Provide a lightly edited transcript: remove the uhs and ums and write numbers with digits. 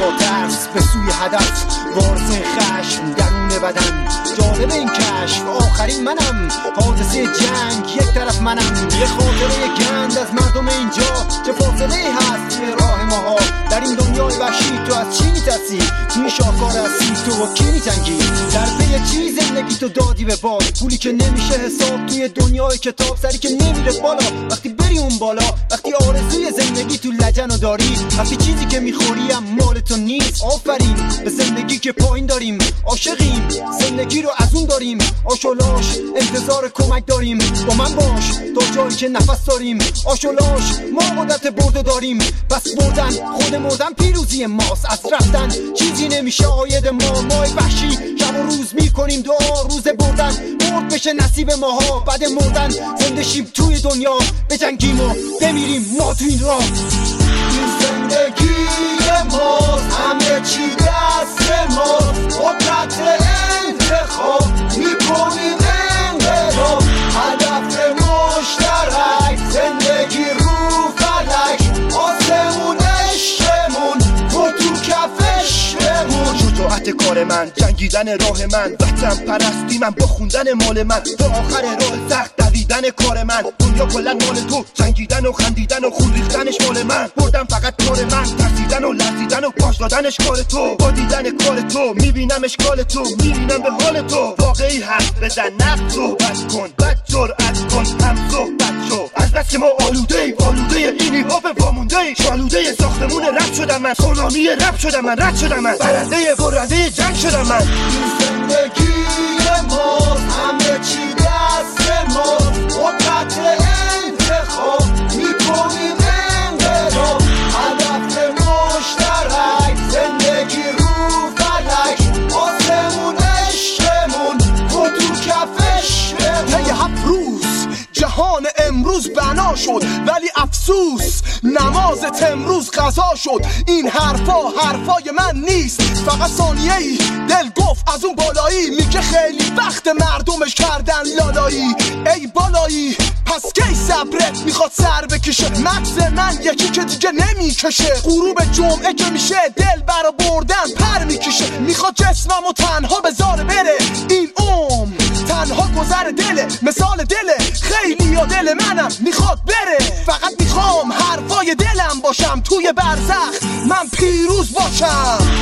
با ترس به سوی هدف، وارث خشم درون بدن. جالب این کشف آخرین منم، حادثه جنگ یک طرف منم. یه خاطره گند از مردم اینجا، چه فاصله هست توی راه ماها. در این دنیای وحشی تو از چی میترسی؟ توی شاهکار هستی تو با کی میجنگی؟ در پی چی زندگی تو دادی به باد؟ پولی که نمیشه حساب توی دنیای کتاب، سری که نمیره بالا وقتی بری اون بالا. وقتی آرزوی زندگی تو لجنو داری، وقتی چیزی که میخوری هم مال تو نیست. آفرین به زندگی که پایین داریم، عاشقیم زندگی رو از اون داریم. آشولاش انتظار کمک داریم، با من باش تا جایی که نفس داریم. آشولاش ما قدرت برده داریم، بس بردن خود مردن پیروزی ماست. از رفتن چیزی نمیشه آید ما. مای وحشی شب و روز میکنیم دعا، روز بردن مرد بشه نصیب ماها. بعد مردن زنده شیم توی دنیا، بجنگیم و بمیریم ما تو این راه. این زندگی ماست، همه چی دست ماست. قدرت انتخاب میکنیم انقلاب، هدف مشترک زندگی رو فلک. آسمون عشقمون تو کفش بمون. شجاعت کار من، جنگیدن راه من، وطن پرستی من با خوندن مال من. تا آخر راه سخت دویدن کار من، دنیا کلا مال تو، جنگیدن و خندیدن و خون ریختنش مال من. بردم فقط کار من، ترسیدن و لرزیدن و پاش دادنش کار تو. با دیدن کار تو میبینم اشکال تو، میبینم به حال تو. واقعی حرف بزن، نقد صحبت کن، بد جرأت کن، هم صحبت شو. از بس که ما آلوده اینی هاپ وامونده. شالوده ساختمون رب شدم من، سونامی رب شدم من، رد شدم من، برنده جنگ شدم من. این زندگی ماست، همه چی دست ماست. قدرت انتخاب میکنیم انقلاب، هدف مشترک زندگی رو فلک. آسمون عشقمون تو کفش بمون. 7 روز جهان امروز بنا شد، ولی افسوس نمازت امروز قضا شد. این حرفای من نیست، فقط ثانیه‌ای دل گفت از اون بالایی. میگه خیلی وقت مردمش کردن لالایی. ای بالایی پس کی صبرت میخواد سر بکشه؟ مغز من یکی که دیگه نمیکشه. غروب جمعه که میشه دل برا بردن پر میکشه. میخواد جسممو تنها بذاره بره، این تنها گذر دله، مثال دله. خیلی یا دل منم میخواد بره، فقط میخوام حرفای دلم باشم توی برزخ من پیروز باشم.